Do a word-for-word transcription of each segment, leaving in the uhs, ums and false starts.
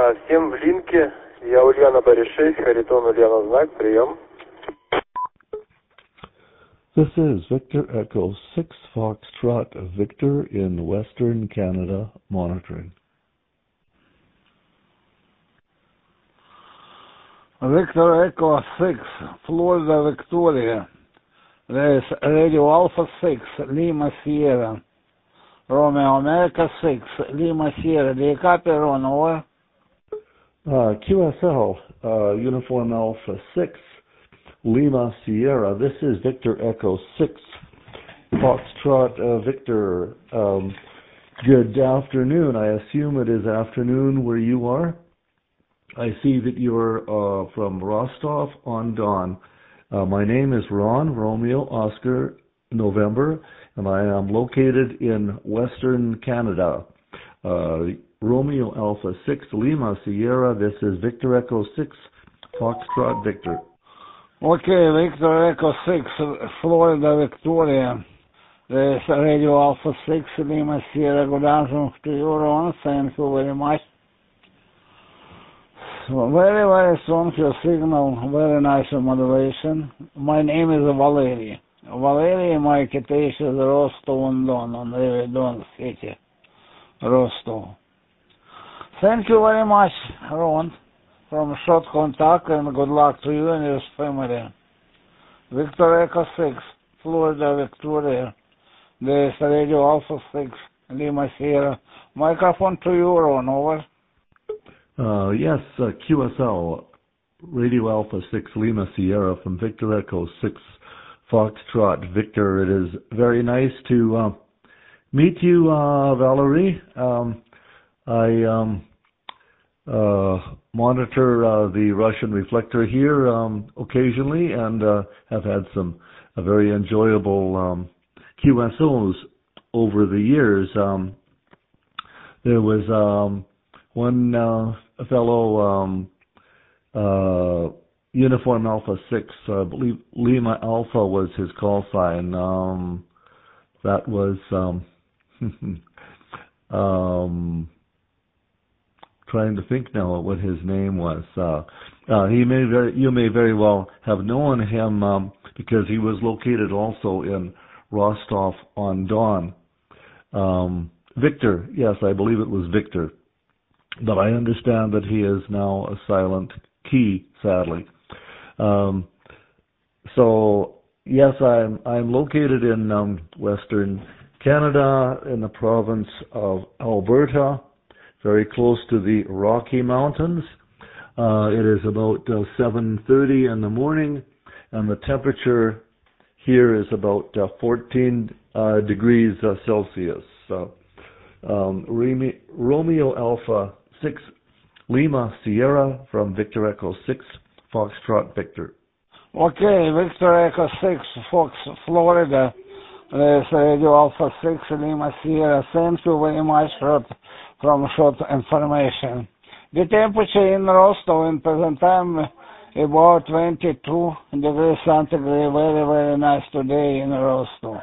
А, всем в линке. Я Ульяна Баришей, Харитон Ульяна Знак, прием. This is Victor Echo six Foxtrot Victor in Western Canada monitoring. Victor Echo six, Florida Victoria. There is Radio Alpha six, Lima Sierra. Romeo America six, Lima Sierra. Do you copy, Ron? Over? Uh, Q S L, uh, Uniform Alpha six, Lima Sierra. This is Victor Echo six, Foxtrot uh, Victor. Um, good afternoon. I assume it is afternoon where you are. I see that you're uh, from Rostov-on-Don. Uh, my name is Ron, Romeo, Oscar, November, and I am located in Western Canada. Uh, Romeo Alpha six, Lima Sierra. This is Victor Echo six, Foxtrot Victor. Okay, Victor Echo six, Florida Victoria. There is Radio Alpha six, Lima Sierra. Good afternoon to you, Ron. Thank you very much. Very, very strong your signal, very nice modulation. My name is Valery. Valery, my Kitesh is Rostov-on-Don, on the Don City, Rostov. Thank you very much, Ron, from Short Contact, and good luck to you and your family. Victor Echo six, Florida Victoria. There is Radio Alpha six, Lima Sierra. Microphone to you, Ron, over. Uh, yes, uh, Q S L, Radio Alpha six, Lima Sierra from Victor Echo six, Foxtrot Victor. It is very nice to uh, meet you, uh, Valerie. Um, I um, uh, monitor uh, the Russian reflector here um, occasionally and uh, have had some uh, very enjoyable um, Q S Os over the years. Um, there was um, one uh, fellow, um, uh, Uniform Alpha six, uh, I believe Lima Alpha was his call sign. Um, that was, um, um, trying to think now what his name was. Uh, uh, he may very, you may very well have known him, um, because he was located also in Rostov-on-Don. Um, Victor, yes, I believe it was Victor. But I understand that he is now a silent key, sadly. Um, so yes, I'm I'm located in um, Western Canada, in the province of Alberta, very close to the Rocky Mountains. Uh, it is about uh, seven thirty in the morning, and the temperature here is about uh, fourteen uh, degrees uh, Celsius. So, um, Romeo Alpha six, Lima Sierra from Victor Echo six, Foxtrot Victor. Okay, Victor Echo six, Fox, Florida. There's Radio Alpha six, Lima Sierra. Thank you very much for, from short information. The temperature in Rostov in present time about twenty-two degrees centigrade. Very, very nice today in Rostov.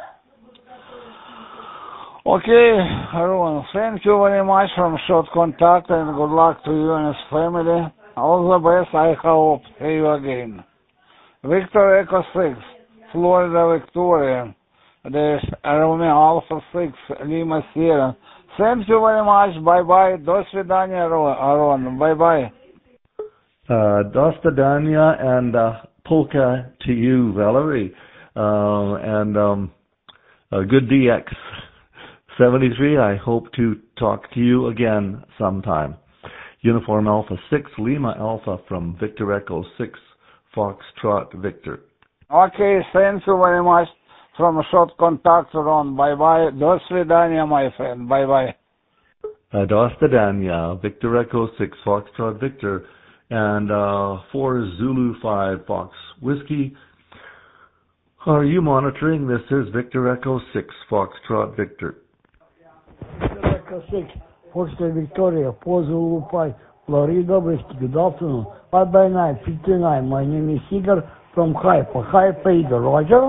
Okay, Ron, thank you very much from Short Contact, and good luck to you and his family. All the best, I hope to see you again. Victor Echo six, Florida Victoria. There's Romeo Alpha six, Lima Sierra. Thank you very much. Bye-bye. До свидания, Ron. Bye-bye. Uh, До свидания, and uh, polka to you, Valerie. Uh, and um, uh, good D X. seventy-three, I hope to talk to you again sometime. Uniform Alpha six, Lima Alpha from Victor Echo six, Foxtrot Victor. Okay, thank you very much from Short Contact, Ron. Bye-bye. До свидания, my friend. Bye-bye. Uh, До свидания, Victor Echo six, Foxtrot Victor, and uh, four Zulu five, Fox Whiskey. Are you monitoring? This is Victor Echo six, Foxtrot Victor. Victor Echo six, Foxtrot Victoria, four Zulu five, Florida Whiskey. Good afternoon. five by nine, fifty-nine. My name is Igor from Haifa. Haifa, Igor. Roger?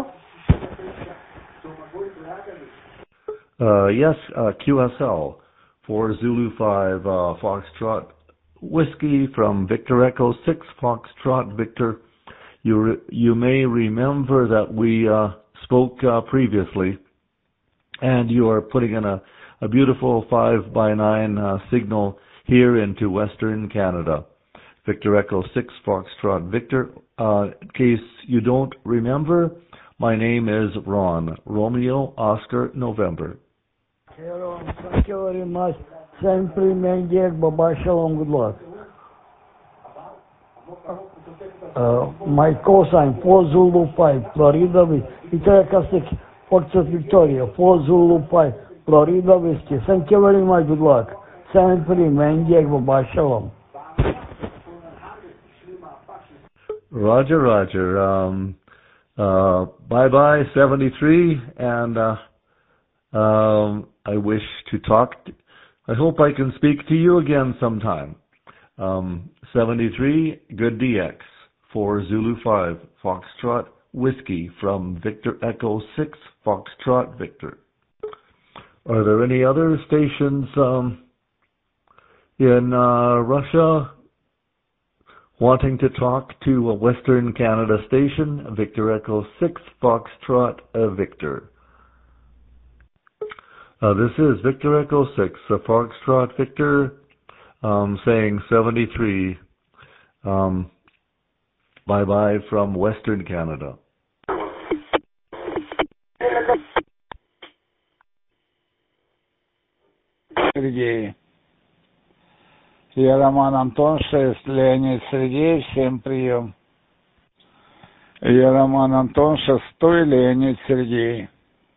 Uh, yes, uh, Q S L, four Zulu five, uh, Foxtrot Whiskey from Victor Echo six Foxtrot Victor. You re- you may remember that we uh, spoke uh, previously, and you are putting in a, a beautiful five by nine uh, signal here into Western Canada. Victor Echo six Foxtrot Victor. Uh, in case you don't remember, my name is Ron. Romeo Oscar November. Hey Ron, thank you very much. Same premium gig, bye-bye, shalom, good luck. Uh, my cosine, four Zulu five, Florida Whiskey. Victor Echo six, Foxtrot Victoria, four Zulu five, Florida Whiskey. Thank you very much, good luck. Same premium gig, bye-bye, shalom. Roger, Roger. Um, uh, bye-bye, seventy-three, and uh, um, I wish to talk. To, I hope I can speak to you again sometime. Um, seventy-three, good D X, four Zulu five, Foxtrot Whiskey from Victor Echo six, Foxtrot Victor. Are there any other stations um, in uh, Russia wanting to talk to a Western Canada station? Victor Echo six, Foxtrot uh, Victor. Uh, this is Victor Echo six, uh, Foxtrot Victor, um, saying seventy-three. Um, bye-bye from Western Canada. Сергей. Я Роман Антон, шесть, Леонид Сергей, всем прием. Я Роман Антон, шестой, Леонид Сергей.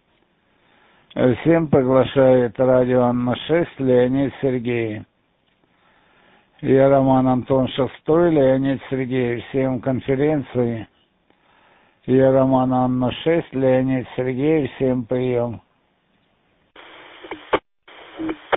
Всем приглашает радио Анна шесть, Леонид Сергей. Я Роман Антон, шестой, Леонид Сергей. Всем конференции. Я Роман Анна шесть, Леонид Сергей, всем прием.